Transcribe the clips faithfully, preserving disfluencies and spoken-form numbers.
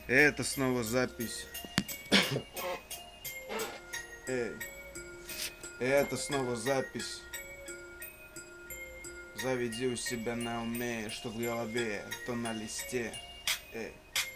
Это снова запись. Эй, это снова запись. Заведи у себя на уме, что в голове, то на листе. Эй.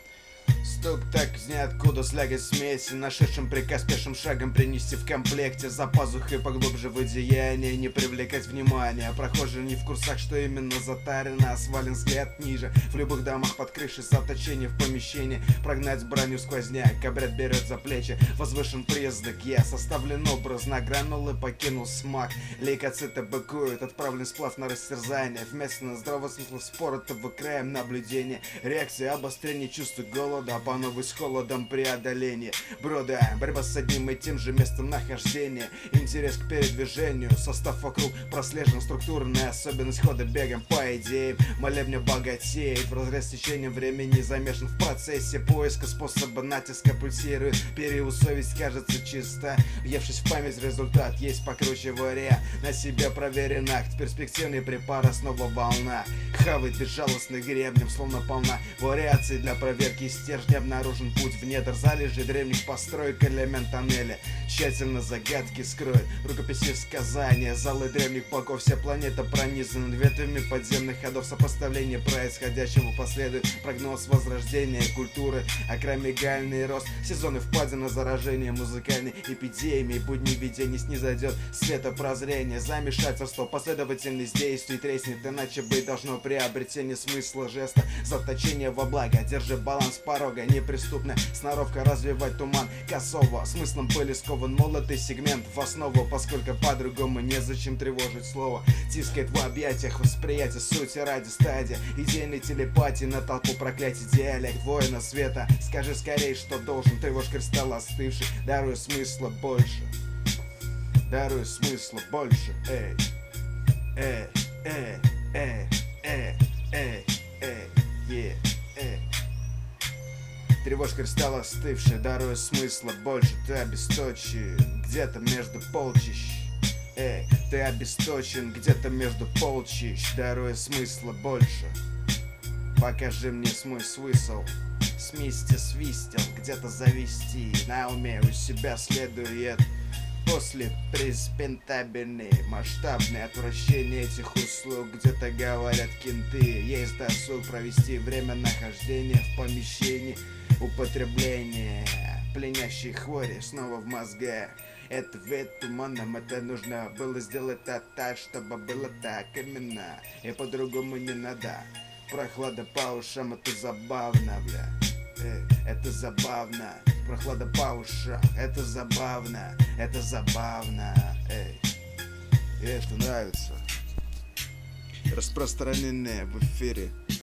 Стук так из ниоткуда, слягой смеси, нашедшим приказ пешим шагом принести в комплекте, за пазухой поглубже в одеяние, не привлекать внимания. Прохожие не в курсах, что именно затарено, а свален взгляд ниже. В любых домах под крышей, заточение в помещении, прогнать бранью сквозняк, кабрет берет за плечи, возвышен признак. Я составлен образно, гранул и покинул смак. Лейкоциты быкуют, отправлен сплав на растерзание. Вместо на здравого смысла спора ТВ краем наблюдения. Реакция обострение чувства голода, по новой с холодом преодоления. Брода, борьба с одним и тем же местом нахождения. Интерес к передвижению, состав вокруг прослежен, структурная особенность хода бегом по идеям. Молебня богатеет, в разрез течения времени замешан в процессе поиска способа натиска, пульсирует период, совесть кажется чиста. Въевшись в память, результат есть покруче вариант. На себе проверен акт, перспективный припара, снова волна. Хавает безжалостно гребнем, словно полна вариаций для проверки стержня. Обнаружен путь в недр залежей древних построек, элемент тоннеля тщательно загадки скроет. Рукописи сказания, залы древних богов, вся планета пронизана ветвями подземных ходов. Сопоставление происходящего последует прогноз возрождения культуры, акромегальный рост, сезоны впадины, заражение музыкальной эпидемией, будни видений снизойдет света прозрения, замешательство, последовательность действий треснет, иначе быть должно приобретение смысла жеста, заточение во благо, держи баланс порога, неприступная сноровка развивать туман косого, смыслом пыли скован молотый сегмент в основу, поскольку по-другому незачем тревожить слово, тискает в объятиях восприятие сути ради стадия, идейной телепатии на толпу проклятий, диалект воина света, скажи скорей, что должен, тревожь кристалл остывший, даруй смысла больше, даруй смысла больше, эй, эй, эй, эй, эй, эй, эй, эй, эй. Тревожь кристалл остывший, даруя смысла больше. Ты обесточен где-то между полчищ. Эй, ты обесточен где-то между полчищ, даруя смысла больше. Покажи мне свой смысл. Смисти свистел, где-то завести. На уме у себя следует. После презентабельный, масштабное отвращение этих услуг. Где-то говорят кенты, есть досуг провести время нахождения в помещении. Употребление пленящей хвори снова в мозгах. Это вид туманом, это нужно было сделать так, так, чтобы было так именно. И по-другому не надо. Прохлада по ушам, это забавно, бля. Эй, это забавно. Прохлада по ушам, это забавно. Это забавно. Эй. И это нравится. Распространенное в эфире.